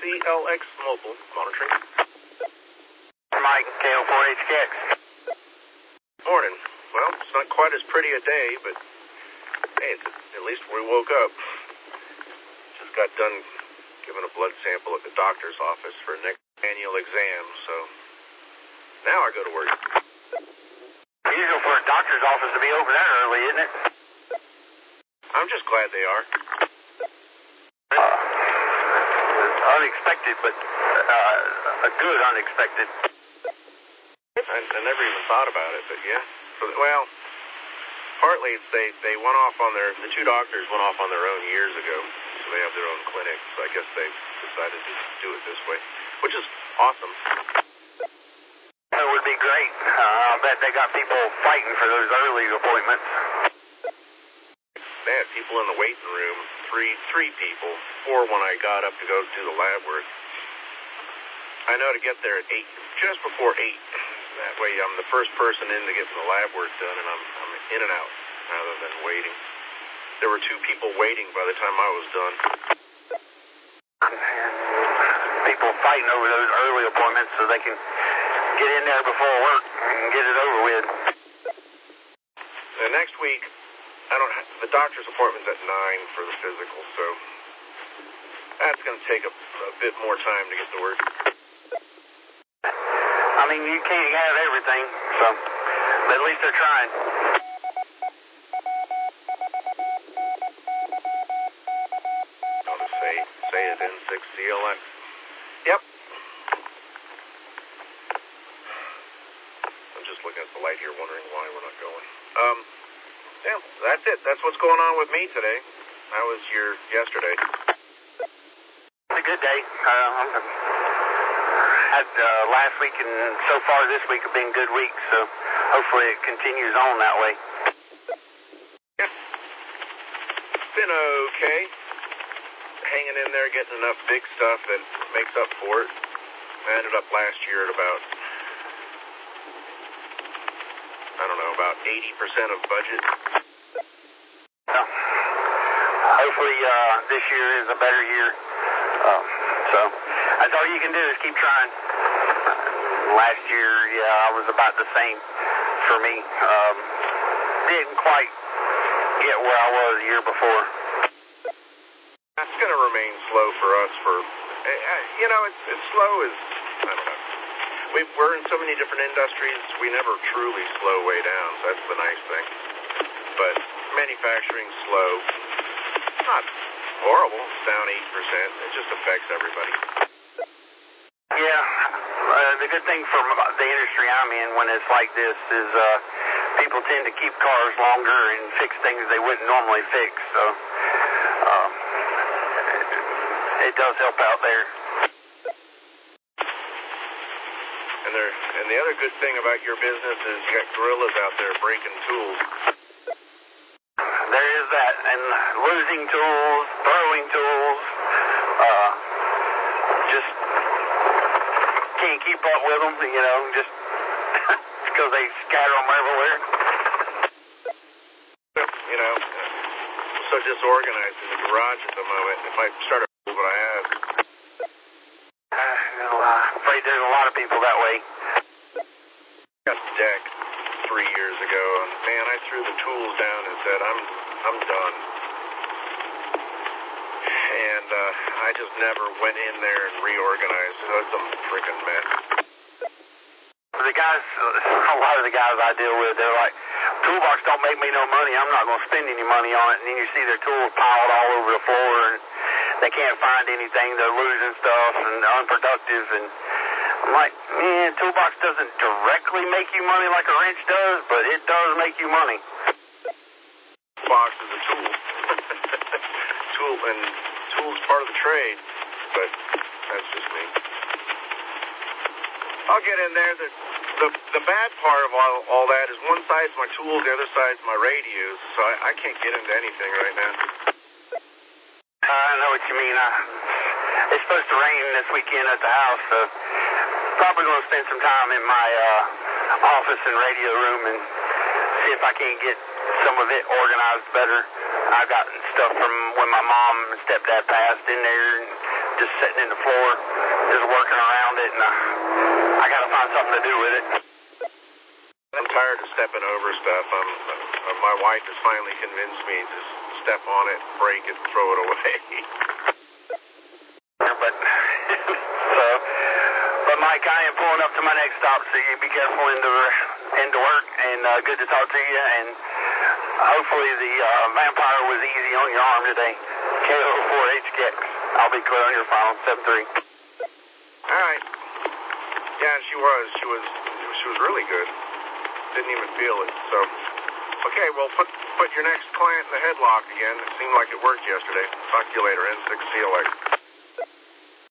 CLX Mobile monitoring. Mike, KO4HKX. Morning. Well, it's not quite as pretty a day, but hey, at least we woke up. Just got done giving a blood sample at the doctor's office for next annual exam, so now I go to work. Usual for a doctor's office to be open that early, isn't it? I'm just glad they are. Unexpected, but a good unexpected. I never even thought about it, but yeah. Well, partly they went off on the two doctors went off on their own years ago, so they have their own clinic, so I guess they decided to do it this way, which is awesome. It would be great. I bet they got people fighting for those early appointments. They had people in the waiting room, three people, 4 when I got up to go do the lab work. I know to get there at 8, just before 8. That way I'm the first person in to get the lab work done, and I'm in and out rather than waiting. There were 2 people waiting by the time I was done. People fighting over those early appointments so they can get in there before work and get it over with. And next week, the doctor's appointment's at 9 for the physical, so that's going to take a bit more time to get to work. I mean, you can't have everything, so but at least they're trying. I'll just say it in 6 CLX. Yep. I'm just looking at the light here, wondering why we're not going. Yeah, that's it. That's what's going on with me today. How was your yesterday? It's a good day. Had last week and so far this week have been good weeks, so hopefully it continues on that way. Yeah. It's been okay. Hanging in there, getting enough big stuff that makes up for it. I ended up last year at about 80% of budget. Well, hopefully this year is a better year. So that's all you can do is keep trying. Last year, I was about the same for me. Didn't quite get where I was the year before. It's going to remain slow for us it's slow as, I don't know. We're in so many different industries, we never truly slow way down, so that's the nice thing. But manufacturing's slow. It's not horrible. It's down 8%. It just affects everybody. Yeah. The good thing for the industry I'm in when it's like this is people tend to keep cars longer and fix things they wouldn't normally fix. So it does help out there. And the other good thing about your business is you got gorillas out there breaking tools. There is that, and losing tools, throwing tools, just can't keep up with them, just because they scatter them everywhere. So disorganized in the garage at the moment. If I start to what I have. I'm afraid there's a lot of people that way. Got decked 3 years ago, and man, I threw the tools down and said, I'm done. And I just never went in there and reorganized, so it's a freaking mess. The guys, a lot of the guys I deal with, they're like, toolbox don't make me no money, I'm not going to spend any money on it, and then you see their tools piled all over the floor, and they can't find anything, they're losing stuff, and unproductive, and I'm like, man, toolbox doesn't directly make you money like a wrench does, but it does make you money. Box is a tool. Tool's part of the trade, but that's just me. I'll get in there. The bad part of all that is one side's my tools, the other side's my radios, so I can't get into anything right now. I know what you mean. It's supposed to rain this weekend at the house, so probably going to spend some time in my office and radio room and see if I can't get some of it organized better. I've got stuff from when my mom and stepdad passed in there, and just sitting in the floor, just working around it, and I got to find something to do with it. I'm tired of stepping over stuff. My wife has finally convinced me to step on it, break it, throw it away. But Mike, I am pulling up to my next stop, so you be careful into work, and good to talk to you, and hopefully the vampire was easy on your arm today. KO4HKX. I'll be clear on your final 7-3. All right. Yeah, she was really good. Didn't even feel it. So, okay, well, put your next client in the headlock again. It seemed like it worked yesterday. Talk to you later, N6. See you later.